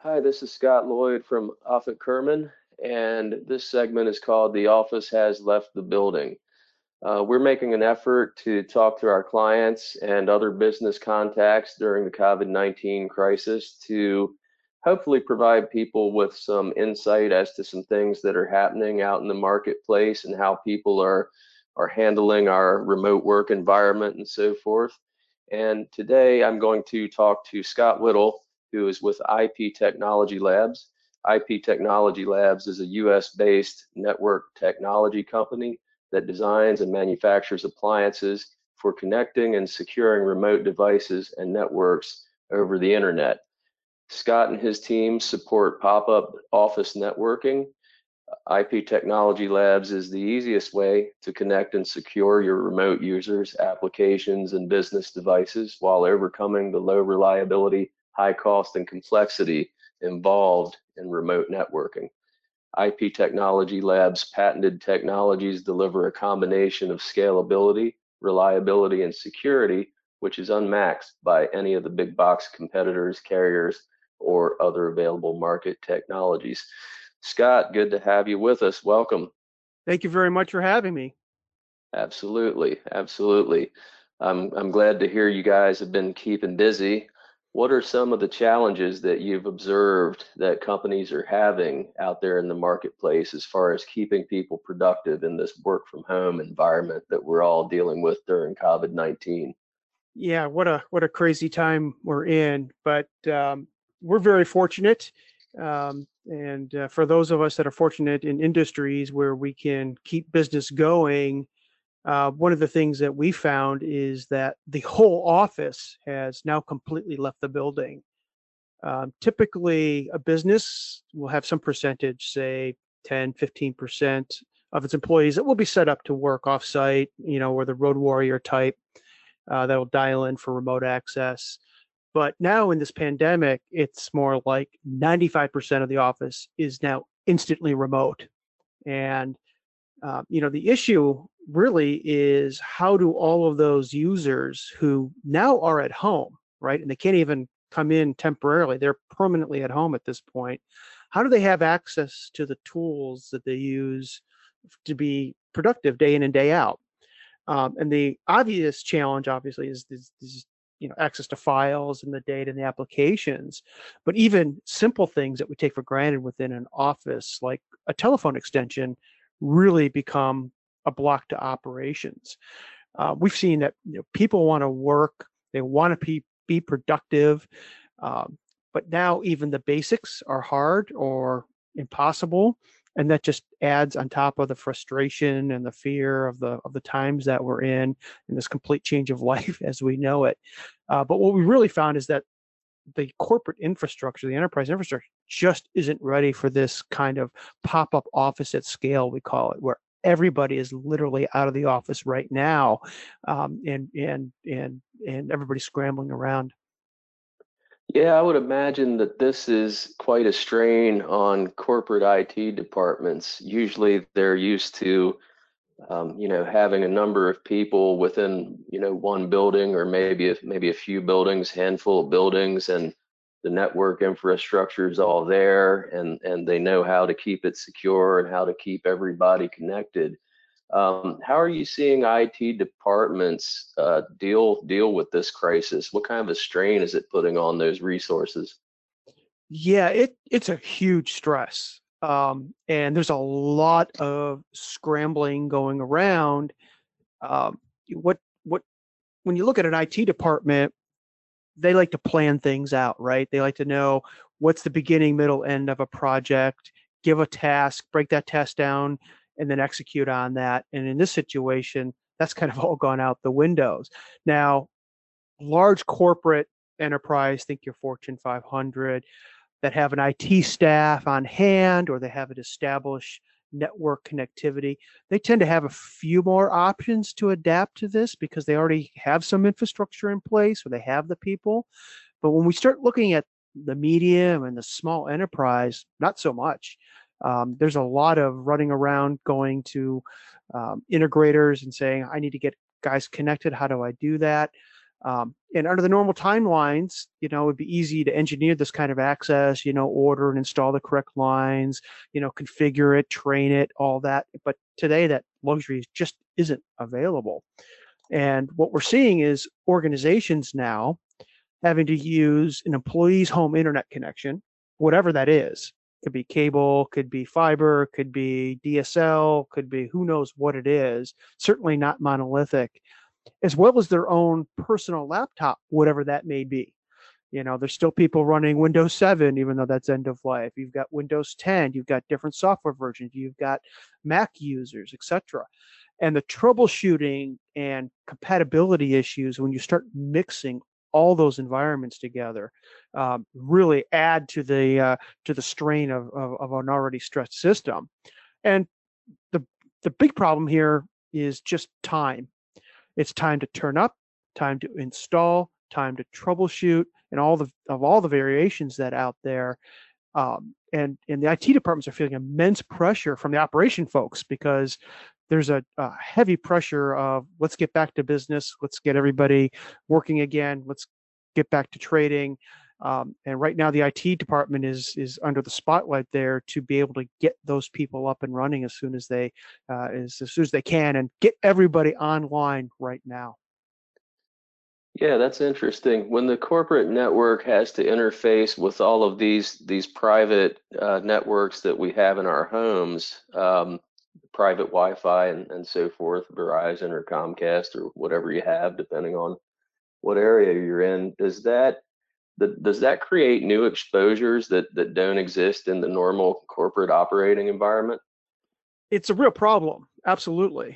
Hi, this is Scott Lloyd from Offutt Kerman, and this segment is called The Office Has Left the Building. We're making an effort to talk to our clients and other business contacts during the COVID-19 crisis to hopefully provide people with some insight as to some things that are happening out in the marketplace and how people are handling our remote work environment and so forth. And today I'm going to talk to Scott Whittle, who is with IP Technology Labs. IP Technology Labs is a US-based network technology company that designs and manufactures appliances for connecting and securing remote devices and networks over the internet. Scott and his team support pop-up office networking. IP Technology Labs is the easiest way to connect and secure your remote users, applications, and business devices while overcoming the low reliability, high cost, and complexity involved in remote networking. IP Technology Labs' patented technologies deliver a combination of scalability, reliability, and security, which is unmatched by any of the big box competitors, carriers, or other available market technologies. Scott, good to have you with us. Welcome. Thank you very much for having me. Absolutely, absolutely. I'm glad to hear you guys have been keeping busy. What are some of the challenges that you've observed that companies are having out there in the marketplace as far as keeping people productive in this work from home environment that we're all dealing with during COVID-19? Yeah, what a crazy time we're in, but we're very fortunate. And for those of us that are fortunate in industries where we can keep business going, one of the things that we found is that the whole office has now completely left the building. Typically, a business will have some percentage, say 10, 15% of its employees that will be set up to work offsite, or the road warrior type that'll dial in for remote access. But now in this pandemic, it's more like 95% of the office is now instantly remote. And, the issue really is how do all of those users who now are at home, right? And they can't even come in temporarily, they're permanently at home at this point. How do they have access to the tools that they use to be productive day in and day out? And the obvious challenge, obviously, is access to files and the data and the applications. But even simple things that we take for granted within an office, like a telephone extension, really become a block to operations. We've seen that people want to work, they want to be productive, but now even the basics are hard or impossible, and that just adds on top of the frustration and the fear of the times that we're in this complete change of life as we know it. But what we really found is that the corporate infrastructure, the enterprise infrastructure, just isn't ready for this kind of pop-up office at scale, we call it, where everybody is literally out of the office right now, and everybody's scrambling around. Yeah, I would imagine that this is quite a strain on corporate IT departments. Usually they're used to having a number of people within, one building or maybe a few buildings, handful of buildings, and the network infrastructure is all there, and they know how to keep it secure and how to keep everybody connected. How are you seeing IT departments deal with this crisis? What kind of a strain is it putting on those resources? Yeah, it's a huge stress. And there's a lot of scrambling going around. What when you look at an IT department, they like to plan things out, right? They like to know what's the beginning, middle, end of a project, give a task, break that task down, and then execute on that. And in this situation, that's kind of all gone out the windows. Now, large corporate enterprise, think your Fortune 500, that have an IT staff on hand or they have an established network connectivity, they tend to have a few more options to adapt to this because they already have some infrastructure in place or they have the people. But when we start looking at the medium and the small enterprise, not so much. There's a lot of running around going to integrators and saying, I need to get guys connected. How do I do that? And under the normal timelines, it'd be easy to engineer this kind of access, order and install the correct lines, configure it, train it, all that. But today that luxury just isn't available. And what we're seeing is organizations now having to use an employee's home internet connection, whatever that is. Could be cable, could be fiber, could be DSL, could be who knows what it is, certainly not monolithic, as well as their own personal laptop, whatever that may be. There's still people running Windows 7, even though that's end of life. You've got Windows 10, you've got different software versions, you've got Mac users, etc. And the troubleshooting and compatibility issues when you start mixing all those environments together really add to the strain of an already stressed system. And the big problem here is just time. It's time to turn up, time to install, time to troubleshoot, and all the variations that out there. And the IT departments are feeling immense pressure from the operation folks because there's a heavy pressure of let's get back to business, let's get everybody working again, let's get back to trading. And right now the IT department is under the spotlight there to be able to get those people up and running as soon as they can and get everybody online right now. Yeah, that's interesting. When the corporate network has to interface with all of these private networks that we have in our homes, private Wi-Fi and so forth, Verizon or Comcast or whatever you have, depending on what area you're in, does that create new exposures that don't exist in the normal corporate operating environment? It's a real problem, absolutely.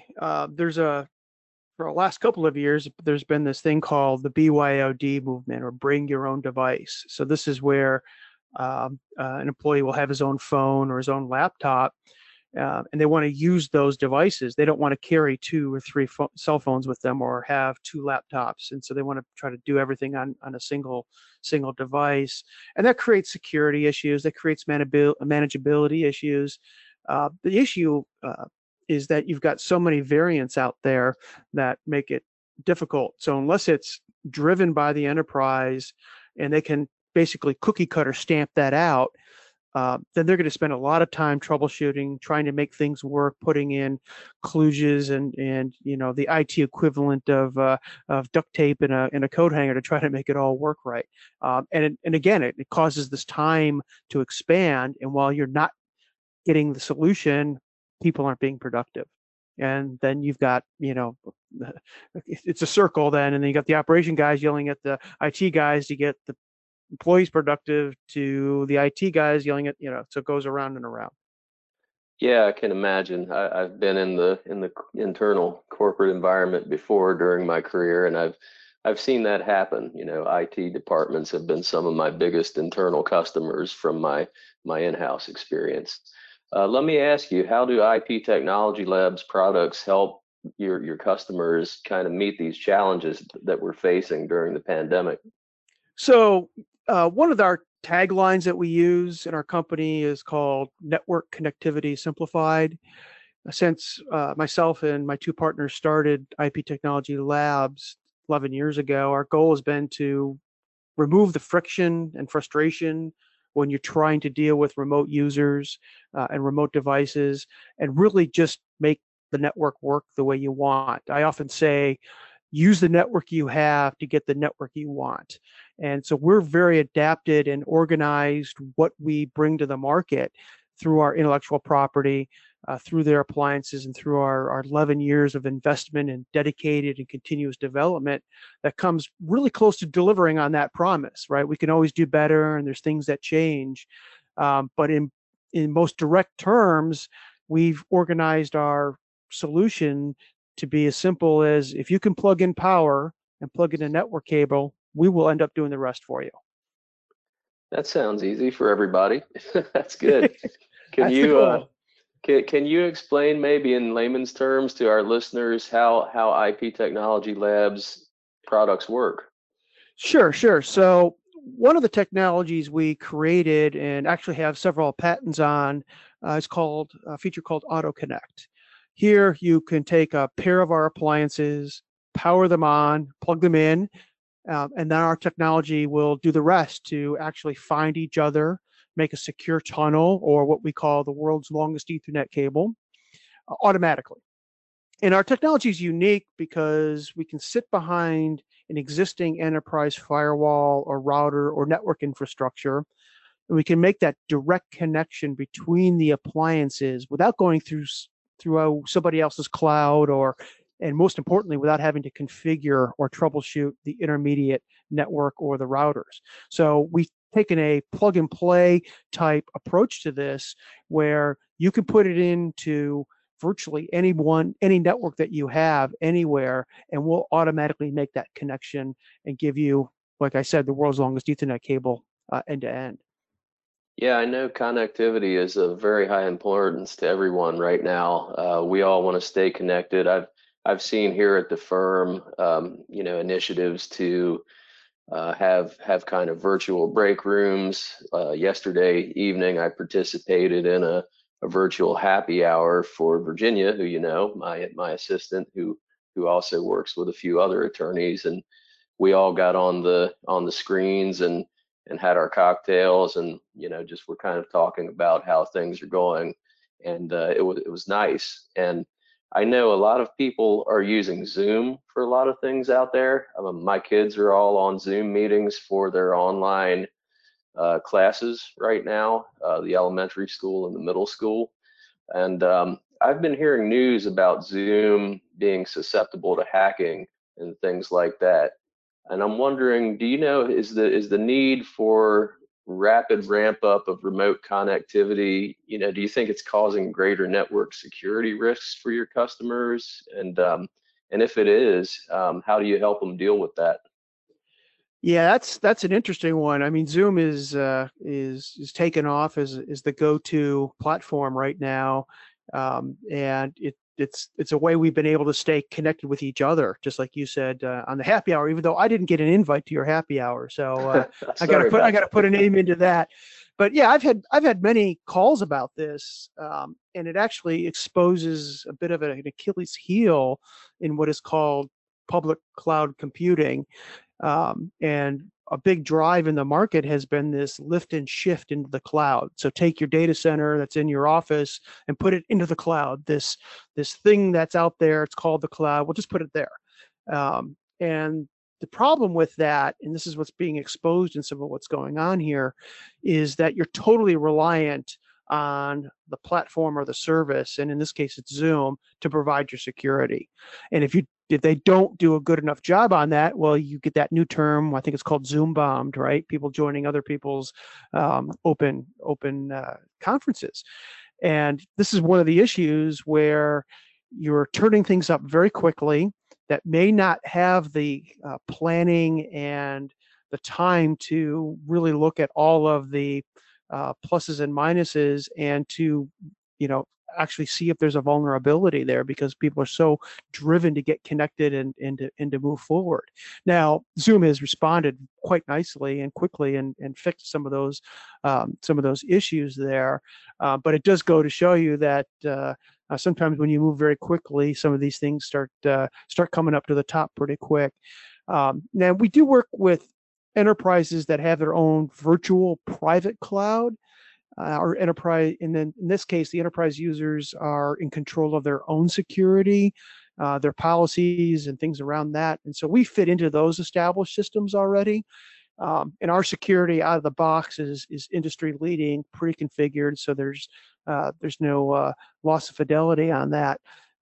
For the last couple of years, there's been this thing called the BYOD movement, or bring your own device. So this is where an employee will have his own phone or his own laptop, and they want to use those devices. They don't want to carry 2 or 3 cell phones with them or have 2 laptops. And so they want to try to do everything on a single device. And that creates security issues. That creates manageability issues. The issue is that you've got so many variants out there that make it difficult. So unless it's driven by the enterprise and they can basically cookie cutter stamp that out, then they're going to spend a lot of time troubleshooting, trying to make things work, putting in kludges and the IT equivalent of duct tape in a coat hanger to try to make it all work right. And again, it causes this time to expand. And while you're not getting the solution, people aren't being productive. And then you've got, it's a circle then, and then you got the operation guys yelling at the IT guys to get the employees productive, to the IT guys yelling at, so it goes around and around. Yeah, I can imagine. I've been in the internal corporate environment before during my career, and I've seen that happen. IT departments have been some of my biggest internal customers from my in-house experience. Let me ask you, how do IP Technology Labs products help your customers kind of meet these challenges that we're facing during the pandemic? So one of our taglines that we use in our company is called Network Connectivity Simplified. Since myself and my 2 partners started IP Technology Labs 11 years ago, our goal has been to remove the friction and frustration when you're trying to deal with remote users and remote devices, and really just make the network work the way you want. I often say, use the network you have to get the network you want. And so we're very adapted and organized what we bring to the market through our intellectual property, through their appliances, and through our 11 years of investment and dedicated and continuous development that comes really close to delivering on that promise, right? We can always do better, and there's things that change. But in most direct terms, we've organized our solution to be as simple as, if you can plug in power and plug in a network cable, we will end up doing the rest for you. That sounds easy for everybody. That's good. Can That's the you goal. can you explain maybe in layman's terms to our listeners how IP Technology Labs products work? Sure. So one of the technologies we created and actually have several patents on is called a feature called Auto Connect. Here you can take a pair of our appliances, power them on, plug them in, and then our technology will do the rest to actually find each other, make a secure tunnel, or what we call the world's longest Ethernet cable, automatically. And our technology is unique because we can sit behind an existing enterprise firewall or router or network infrastructure, and we can make that direct connection between the appliances without going through somebody else's cloud, or, and most importantly, without having to configure or troubleshoot the intermediate network or the routers. So we've taken a plug and play type approach to this, where you can put it into virtually any network that you have anywhere, and we'll automatically make that connection and give you, like I said, the world's longest Ethernet cable end to end. Yeah, I know connectivity is of very high importance to everyone right now. We all want to stay connected. I've seen here at the firm, initiatives to have kind of virtual break rooms. Yesterday evening, I participated in a virtual happy hour for Virginia, who you know, my assistant, who also works with a few other attorneys, and we all got on the screens and had our cocktails, and just we're kind of talking about how things are going, and it was nice. And I know a lot of people are using Zoom for a lot of things out there. My kids are all on Zoom meetings for their online classes right now, the elementary school and the middle school. And I've been hearing news about Zoom being susceptible to hacking and things like that. And I'm wondering, do you know, is the need for rapid ramp up of remote connectivity, do you think it's causing greater network security risks for your customers? And if it is, how do you help them deal with that? Yeah, that's an interesting one. I mean, Zoom is taken off as the go-to platform right now, and it's a way we've been able to stay connected with each other, just like you said on the happy hour. Even though I didn't get an invite to your happy hour, so Sorry I about got to put a name into that. But yeah, I've had many calls about this, and it actually exposes a bit of an Achilles heel in what is called public cloud computing, and a big drive in the market has been this lift and shift into the cloud. So take your data center that's in your office and put it into the cloud. This thing that's out there, it's called the cloud. We'll just put it there. And the problem with that, and this is what's being exposed in some of what's going on here, is that you're totally reliant on the platform or the service, and in this case it's Zoom, to provide your security. And if they don't do a good enough job on that, well, you get that new term. I think it's called Zoom bombed, right? People joining other people's open conferences, and this is one of the issues where you're turning things up very quickly that may not have the planning and the time to really look at all of the pluses and minuses, and to you know actually see if there's a vulnerability there, because people are so driven to get connected and to move forward. Now, Zoom has responded quite nicely and quickly, and fixed some of those issues there. But it does go to show you that sometimes when you move very quickly, some of these things start coming up to the top pretty quick. Now, we do work with enterprises that have their own virtual private cloud, or enterprise, and then in this case, the enterprise users are in control of their own security, their policies and things around that. And so we fit into those established systems already. And our security out of the box is industry leading, pre-configured, so there's no loss of fidelity on that.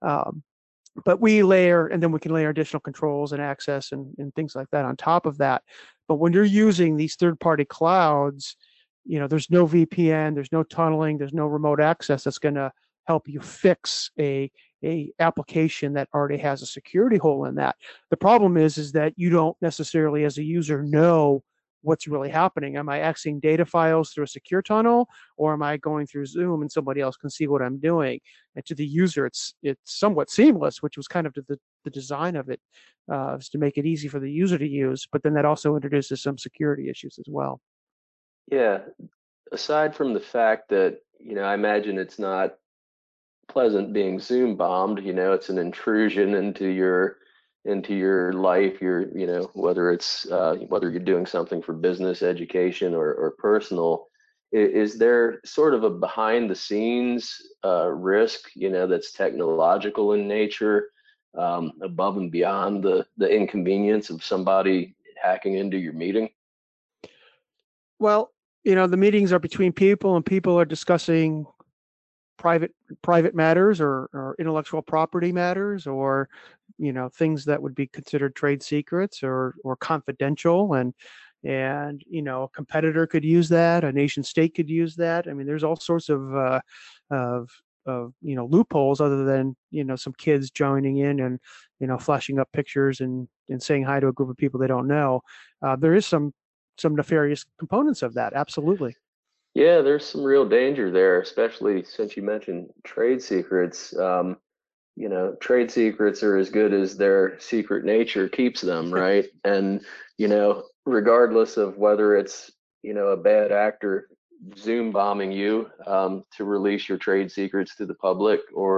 But we layer, and then we can layer additional controls and access and things like that on top of that. But when you're using these third-party clouds, there's no VPN, there's no tunneling, there's no remote access that's going to help you fix a application that already has a security hole in that. The problem is that you don't necessarily, as a user, know what's really happening. Am I accessing data files through a secure tunnel, or am I going through Zoom and somebody else can see what I'm doing? And to the user, it's somewhat seamless, which was kind of the design of it, is to make it easy for the user to use. But then that also introduces some security issues as well. Yeah, aside from the fact that, I imagine it's not pleasant being Zoom bombed, it's an intrusion into your into your life, whether it's whether you're doing something for business, education, or personal. Is there sort of a behind the scenes risk, that's technological in nature, above and beyond the inconvenience of somebody hacking into your meeting? Well, the meetings are between people, and people are discussing private matters, or intellectual property matters, or things that would be considered trade secrets, or confidential, and a competitor could use that, a nation state could use that. I mean, there's all sorts of loopholes, other than some kids joining in and flashing up pictures and saying hi to a group of people they don't know. There is some nefarious components of that, absolutely. Yeah, there's some real danger there, especially since you mentioned trade secrets. Trade secrets are as good as their secret nature keeps them, right? And, regardless of whether it's, a bad actor Zoom bombing you to release your trade secrets to the public,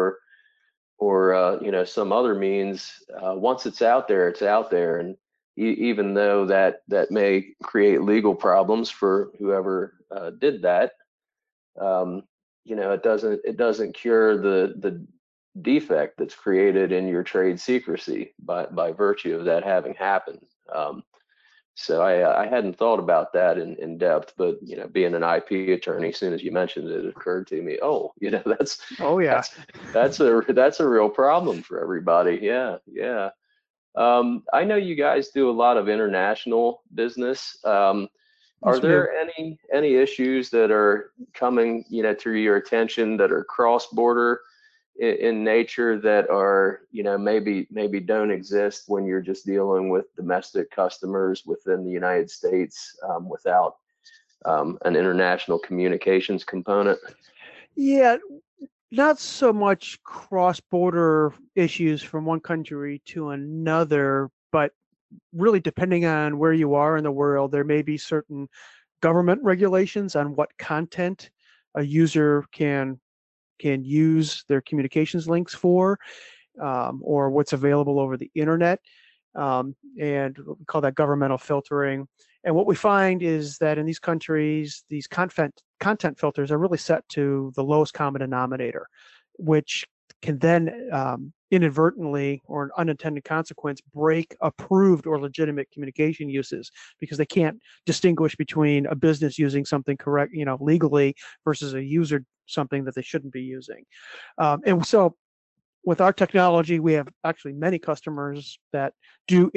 or some other means, once it's out there, it's out there. And even though that may create legal problems for whoever did that, um, it doesn't cure the defect that's created in your trade secrecy by virtue of that having happened. So I hadn't thought about that in depth, but being an IP attorney, as soon as you mentioned it, it occurred to me. Oh, that's Oh yeah. that's that's a real problem for everybody. Yeah, yeah. I know you guys do a lot of international business. Are Yes, we do. there any issues that are coming, to your attention that are cross-border in nature, that are, maybe don't exist when you're just dealing with domestic customers within the United States, without an international communications component? Yeah, not so much cross-border issues from one country to another, but really depending on where you are in the world, there may be certain government regulations on what content a user can use their communications links for, or what's available over the internet. And we call that governmental filtering. And what we find is that in these countries, these content filters are really set to the lowest common denominator, which can then inadvertently, or an unintended consequence, break approved or legitimate communication uses, because they can't distinguish between a business using something correct, legally, versus a user something that they shouldn't be using. And so with our technology, we have actually many customers that do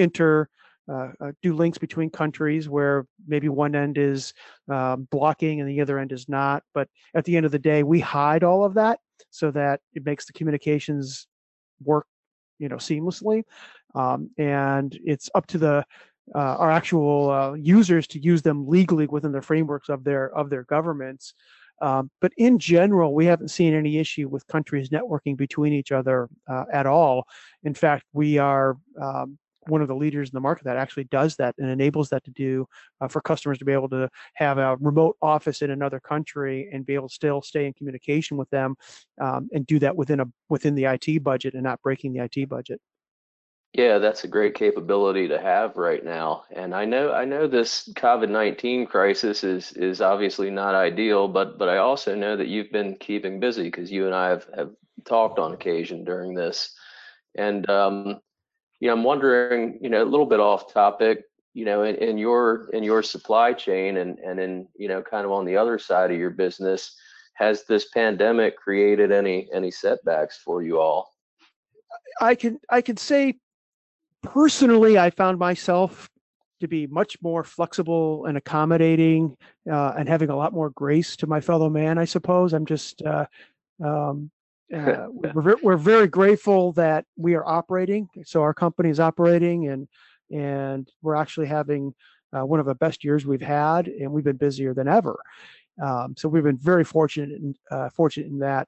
do links between countries, where maybe one end is blocking and the other end is not. But at the end of the day, we hide all of that so that it makes the communications work, seamlessly. And it's up to our actual users to use them legally within the frameworks of their governments. But in general, we haven't seen any issue with countries networking between each other at all. In fact, we are one of the leaders in the market that actually does that and enables that to do, for customers to be able to have a remote office in another country and be able to still stay in communication with them, and do that within the IT budget and not breaking the IT budget. Yeah, that's a great capability to have right now. And I know this COVID-19 crisis is obviously not ideal, but I also know that you've been keeping busy, because you and I have talked on occasion during this. And I'm wondering, a little bit off topic, in your supply chain, and in, kind of on the other side of your business, has this pandemic created any setbacks for you all? I can say personally, I found myself to be much more flexible and accommodating, and having a lot more grace to my fellow man, I suppose. I'm just um, we're very grateful that we are operating. So our company is operating, and we're actually having one of the best years we've had, and we've been busier than ever. So we've been very fortunate in that.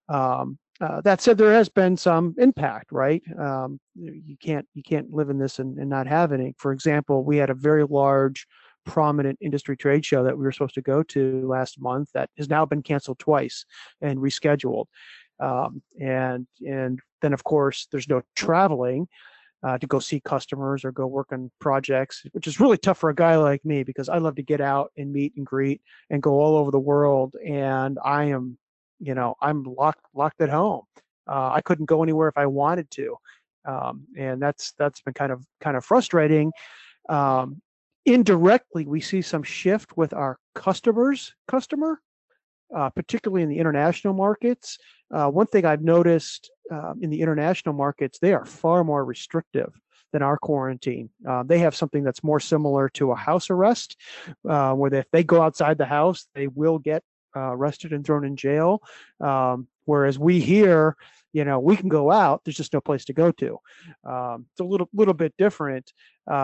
That said, there has been some impact, right? You can't live in this and not have any. For example, we had a very large, prominent industry trade show that we were supposed to go to last month that has now been canceled twice and rescheduled. And then, of course, there's no traveling. to go see customers or go work on projects, which is really tough for a guy like me because I love to get out and meet and greet and go all over the world. And I am, I'm locked at home. I couldn't go anywhere if I wanted to, and that's been kind of frustrating. Um, Indirectly, we see some shift with our customer, particularly in the international markets. One thing I've noticed in the international markets, they are far more restrictive than our quarantine. They have something that's more similar to a house arrest, where if they go outside the house, they will get arrested and thrown in jail. Whereas we here, we can go out. There's just no place to go to. It's a little bit different,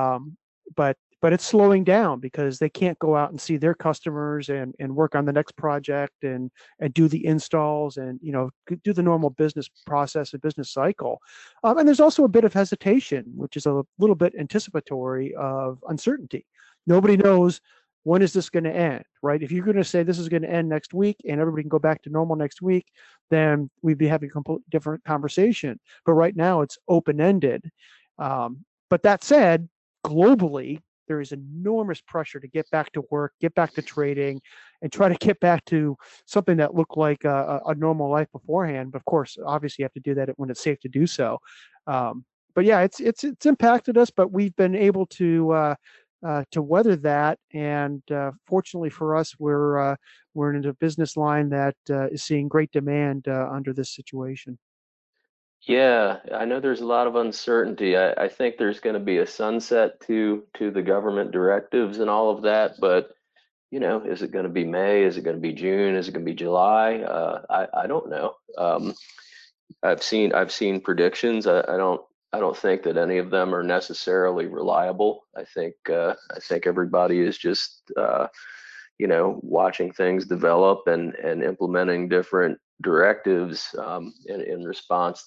but it's slowing down because they can't go out and see their customers and work on the next project and do the installs and do the normal business process and business cycle. And there's also a bit of hesitation, which is a little bit anticipatory of uncertainty. Nobody knows when is this going to end, right? If you're going to say this is going to end next week and everybody can go back to normal next week, then we'd be having a completely different conversation. But right now it's open-ended. But that said, globally, there is enormous pressure to get back to work, get back to trading, and try to get back to something that looked like a normal life beforehand. But of course, obviously, you have to do that when it's safe to do so. But yeah, it's impacted us, but we've been able to weather that. And fortunately for us, we're in a business line that is seeing great demand under this situation. Yeah, I know there's a lot of uncertainty. I think there's going to be a sunset to the government directives and all of that, but is it going to be May? Is it going to be June? Is it going to be July? I don't know. I've seen predictions. I don't think that any of them are necessarily reliable. I think everybody is just watching things develop and implementing different directives in response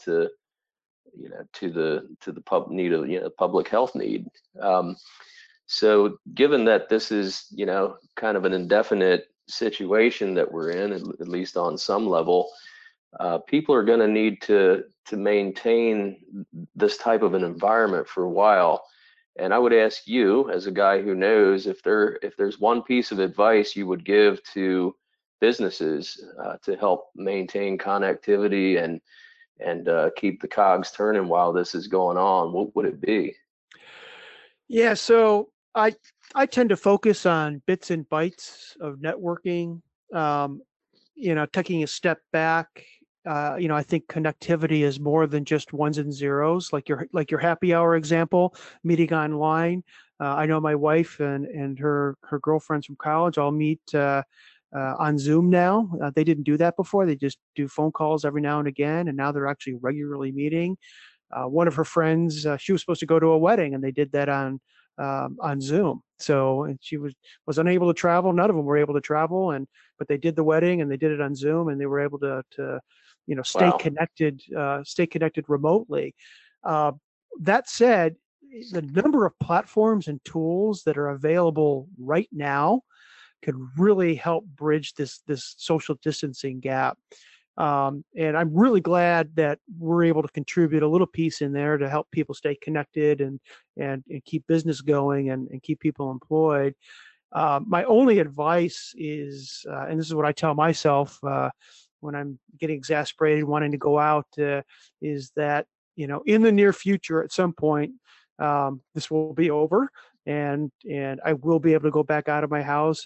to the need of public health need. Um, so given that this is kind of an indefinite situation that we're in, at least on some level, people are going to need to maintain this type of an environment for a while. And I would ask you, as a guy who knows, if there's one piece of advice you would give to businesses to help maintain connectivity and keep the cogs turning while this is going on, what would it be? Yeah, so I tend to focus on bits and bytes of networking. Um, Taking a step back, I think connectivity is more than just ones and zeros, like your happy hour example, meeting online. I know my wife and her girlfriends from college all meet on Zoom now. They didn't do that before. They just do phone calls every now and again, and now they're actually regularly meeting. One of her friends, she was supposed to go to a wedding, and they did that on Zoom. So and she was unable to travel. None of them were able to travel, but they did the wedding and they did it on Zoom, and they were able to Wow. stay connected remotely. Uh, that said, the number of platforms and tools that are available right now could really help bridge this social distancing gap. And I'm really glad that we're able to contribute a little piece in there to help people stay connected and keep business going and keep people employed. My only advice is, and this is what I tell myself when I'm getting exasperated, wanting to go out, is that in the near future, at some point, this will be over, and I will be able to go back out of my house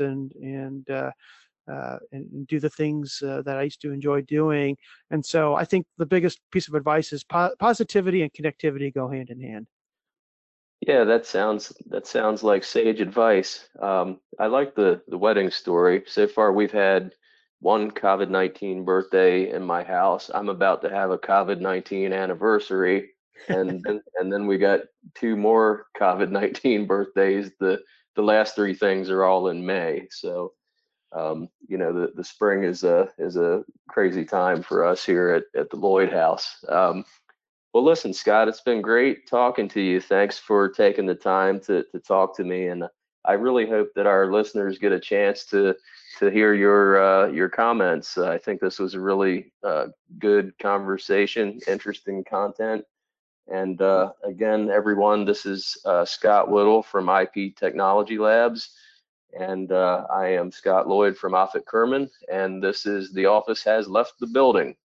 and do the things that I used to enjoy doing. And so I think the biggest piece of advice is positivity and connectivity go hand in hand. Yeah, that sounds like sage advice. I like the wedding story. So far, we've had one COVID-19 birthday in my house. I'm about to have a COVID-19 anniversary, and then we got two more COVID-19 birthdays. The last three things are all in May. So the spring is a crazy time for us here at the Lloyd House. Well, listen, Scott, it's been great talking to you. Thanks for taking the time to talk to me, and I really hope that our listeners get a chance to hear your comments. I think this was a really good conversation, interesting content, And again, everyone, this is Scott Whittle from IP Technology Labs. And I am Scott Lloyd from Offutt Kerman. And this is The Office Has Left the Building.